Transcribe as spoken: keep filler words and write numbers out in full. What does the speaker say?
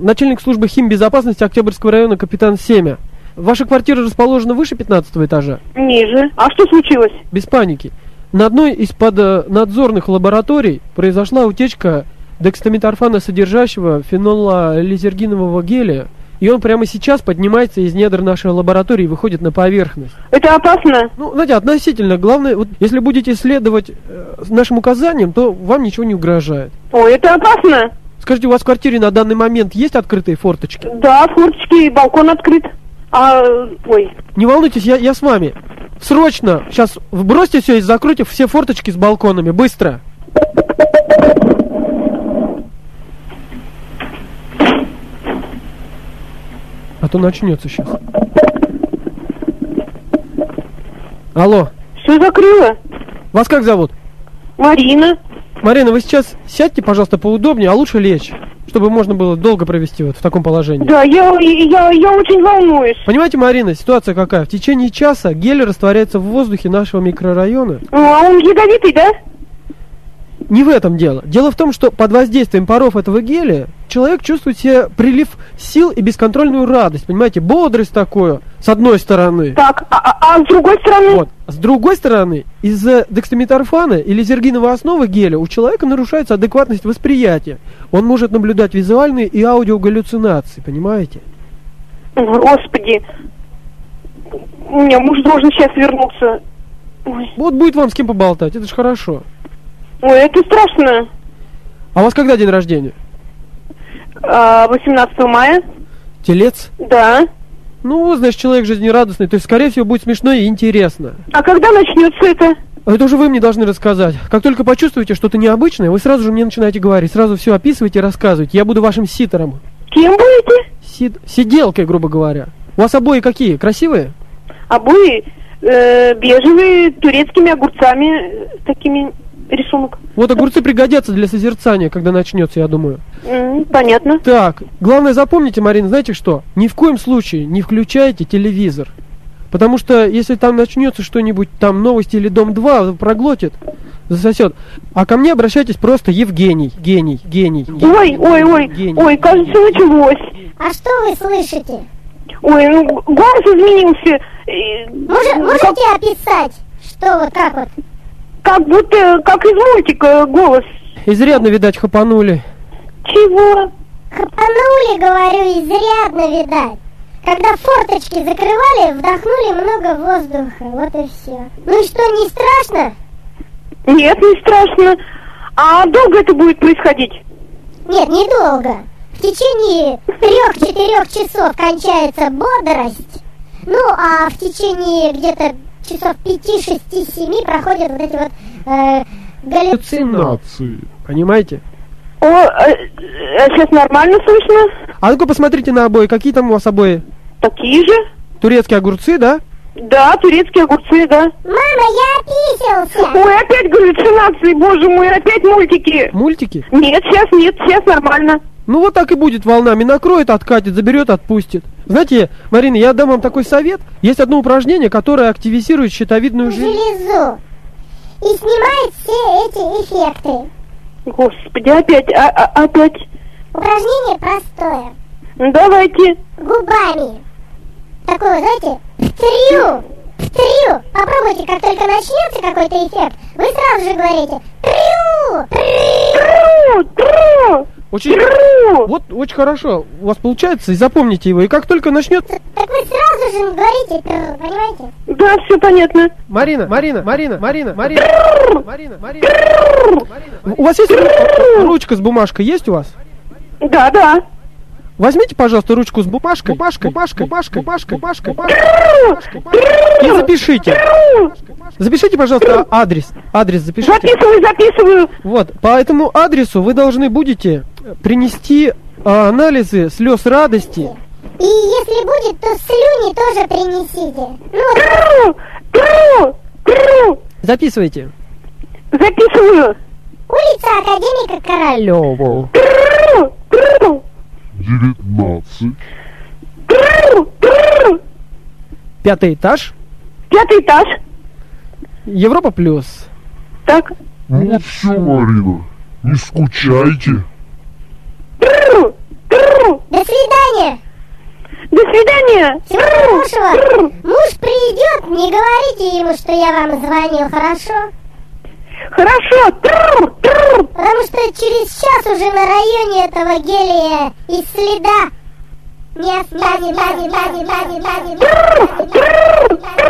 начальник службы химбезопасности Октябрьского района капитан Семя. Ваша квартира расположена выше пятнадцатого этажа? Ниже. А что случилось? Без паники. На одной из поднадзорных лабораторий произошла утечка дексаметорфана, содержащего фенолализергинового геля, и он прямо сейчас поднимается из недр нашей лаборатории и выходит на поверхность. Это опасно? Ну, знаете, относительно. Главное, вот, если будете следовать э, нашим указаниям, то вам ничего не угрожает. Ой, это опасно? Скажите, у вас в квартире на данный момент есть открытые форточки? Да, форточки, балкон открыт. А, ой. Не волнуйтесь, я, я с вами. Срочно, сейчас вбросьте все и закройте все форточки с балконами, быстро. А то начнется сейчас. Алло. Все закрыла? Вас как зовут? Марина. Марина, вы сейчас сядьте, пожалуйста, поудобнее, а лучше лечь, чтобы можно было долго провести вот в таком положении. Да, я, я, я очень волнуюсь. Понимаете, Марина, ситуация какая? В течение часа гель растворяется в воздухе нашего микрорайона. А он ядовитый, да? Не в этом дело. Дело в том, что под воздействием паров этого геля человек чувствует себе прилив сил и бесконтрольную радость. Понимаете, бодрость такую, с одной стороны. Так, а, а, а с другой стороны? Вот. С другой стороны, из-за дексаметорфана и лизергиновой основы геля у человека нарушается адекватность восприятия. Он может наблюдать визуальные и аудиогаллюцинации, понимаете? Господи. У меня муж должен сейчас вернуться. Ой. Вот будет вам с кем поболтать, это ж хорошо. Ой, это страшно. А у вас когда день рождения? А, восемнадцатого мая. Телец? Да. Ну, значит, человек жизнерадостный, то есть, скорее всего, будет смешно и интересно. А когда начнется это? Это уже вы мне должны рассказать. Как только почувствуете что-то необычное, вы сразу же мне начинаете говорить, сразу все описывайте и рассказывайте. Я буду вашим ситером. Кем будете? Сид... Сиделкой, грубо говоря. У вас обои какие? Красивые? Обои э, бежевые, турецкими огурцами, э, такими... рисунок. Вот огурцы пригодятся для созерцания, когда начнется, я думаю. Mm, понятно. Так, главное запомните, Марина, знаете что? Ни в коем случае не включайте телевизор. Потому что если там начнется что-нибудь, там новости или Дом-два, проглотит, засосет. А ко мне обращайтесь просто Евгений, гений, гений. гений ой, ой, ой, гений. ой, кажется, началось. А что вы слышите? Ой, ну голос изменился. Может, можете как... описать, что вот как вот? Как будто, как из мультика голос. Изрядно, видать, хапанули. Чего? Хапанули, говорю, изрядно, видать. Когда форточки закрывали, вдохнули много воздуха, вот и все. Ну и что, не страшно? Нет, не страшно. А долго это будет происходить? Нет, недолго. В течение трех-четырех часов кончается бодрость. Ну, а в течение где-то часов пяти-шести-семи проходят вот эти вот э, галлюцинации. Понимаете? О, а, а сейчас нормально слышно? А ну-ка посмотрите на обои. Какие там у вас обои? Такие же. Турецкие огурцы, да? Да, турецкие огурцы, да. Мама, я описался! Ой, опять галлюцинации, боже мой, опять мультики. Мультики? Нет, сейчас нет, сейчас нормально. Ну вот так и будет волнами. Накроет, откатит, заберет, отпустит. Знаете, Марина, я дам вам такой совет. Есть одно упражнение, которое активизирует щитовидную железу. железу. И снимает все эти эффекты. Господи, опять, а, а, опять. Упражнение простое. Давайте. Губами. Такое, знаете, трю, трю. Попробуйте, как только начнется какой-то эффект, вы сразу же говорите трю, трю, трю. Очень, вот, очень хорошо у вас получается, и запомните его. И как только начнется... Так вы сразу же говорите, трю, понимаете? Да, все понятно. Марина, Марина, Марина, Марина, Марина, Марина, Марина, Марина. У вас есть ручка с бумажкой? Есть у вас? Да, да. Возьмите, пожалуйста, ручку с бумажкой, бумажкой, бумажкой, бумажкой, бумажкой, бумажкой, бумажкой, и запишите. Запишите, пожалуйста, адрес. Адрес запишите. Записываю, записываю. Вот, по этому адресу вы должны будете принести а, анализы слез радости. И если будет, то слюни тоже принесите. Ну, тру, тру. Записывайте. Записываю. Улица Академика Королёва. Тру, тру. девятнадцать. Тру, тру. Пятый этаж. Пятый этаж. Европа плюс. Так. Ну все, Марина, не скучайте. Тру, тру. До свидания. Всего хорошего. Муж придет, не говорите ему, что я вам звонил, хорошо? Хорошо. Тру, тру. Потому что через час уже на районе этого гелия и следа не останется.